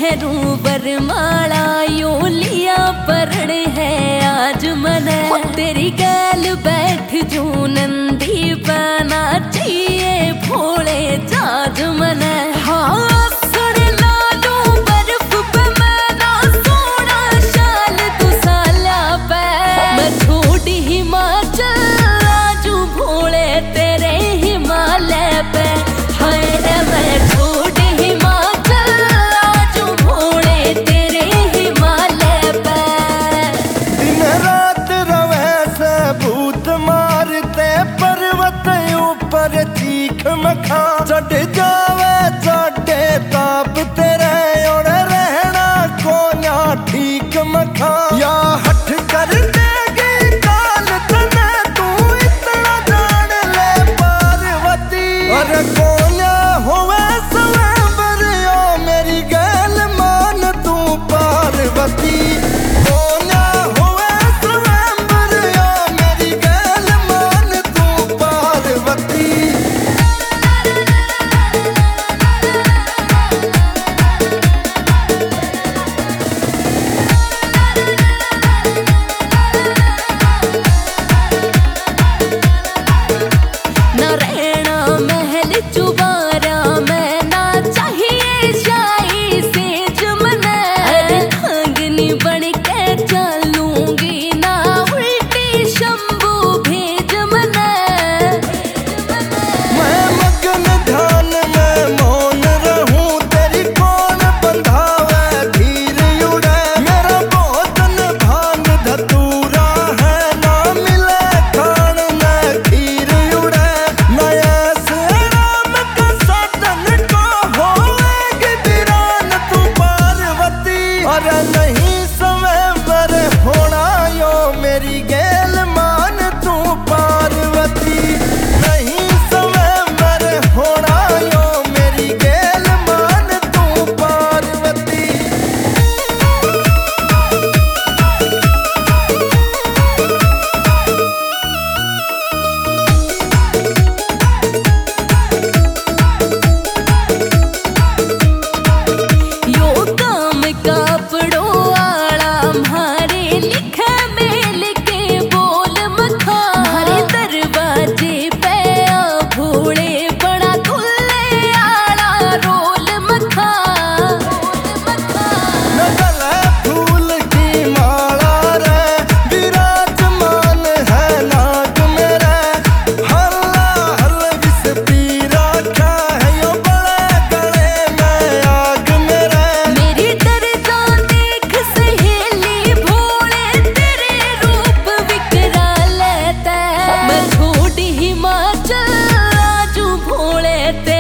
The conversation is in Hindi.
शहरों बरमाला यो लिया परण है आज मने तेरी गैल बैठ जू नंदी बना चाहिए भोले जाज मने हाँ चढ़ जावे चढ़े ताप तेरे और रहना कोन्या ठीक मखा या हट कर देगी काल तने तू इतना जान ले पार्वती और कोन्या होवे स्वयंवर ओ मेरी गैल मान तू पार्वती कोन्या होवे स्वयंवर ओ मेरी गैल मान तू पार्वती नहीं स्वयंवर होना यो मेरी गैल मान तू पार्वती नहीं स्वयंवर होना यो मेरी गैल मान तू पार्वती यो काम कापड़ो आला म्हारे लिखे मेल के बोल मखा हरे दरवाजे पे आ भोले बड़ा खुले आला रोल मखा नगल फूल की माला रे विराजमान है नाग मेरे हल्ला हल विस पीरा क्या है यो बड़े गले में आग मेरे मेरी दर्दा देख सहेली भोले तेरे रूप विकराल है मैं छोड़ हिमाचल आजू भोले तेरे